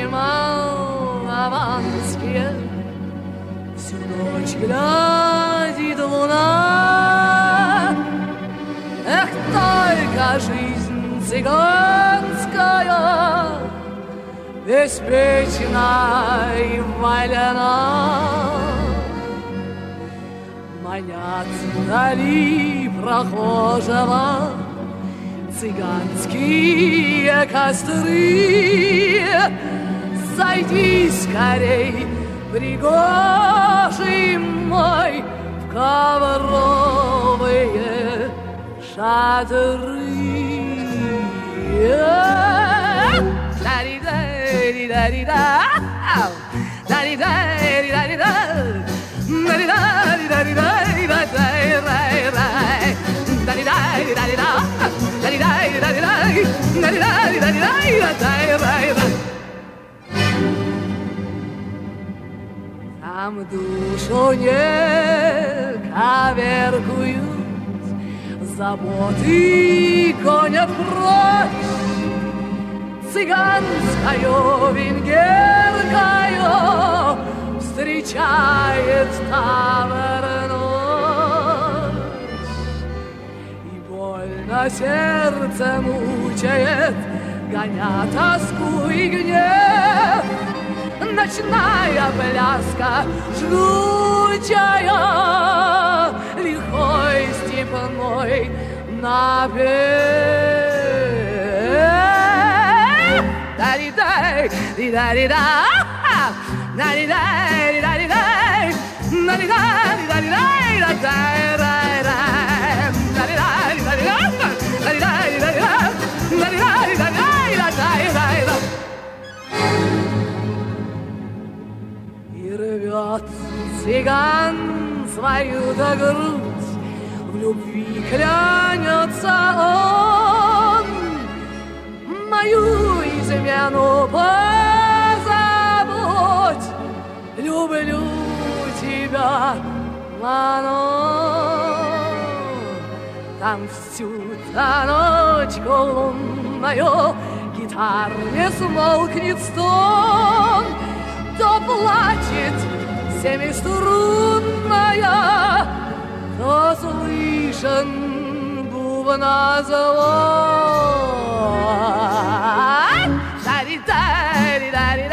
молдаванские. Всю ночь глядит луна. Эх, только жизнь цыганская беспечна и вольна. Манят вдали прохожего цыганские костры. Зайди скорей, пригожий мой, в ковровые шатры. Там душу не коверкуют, заботы гонят прочь. Цыганскою, венгеркою встречает ночь. И больно сердце мучает, гоня тоску и гнев. Ночная пляска жгучая, лихой степной напев. Да-ди-дай, ди-да-ди-да, да-ди-дай-ди-да-ди-дай, да-ди-дай-ди-да-ди-дай, да-дай-дай-дай, да-ди-дай-ди-да-ди-да, да-ди-дай-ди-да-ди-да, да-ди-дай-ди-да-ди-дай. И рвет цыган свою-то грудь, в любви клянется он. Мою измену позабудь, люблю тебя, Лано. Там всю-то ночку лунною гитар не смолкнет стон, то плачет семиструнная, то слышен бубна звон. Да-ди-да-ди-да-ди-да.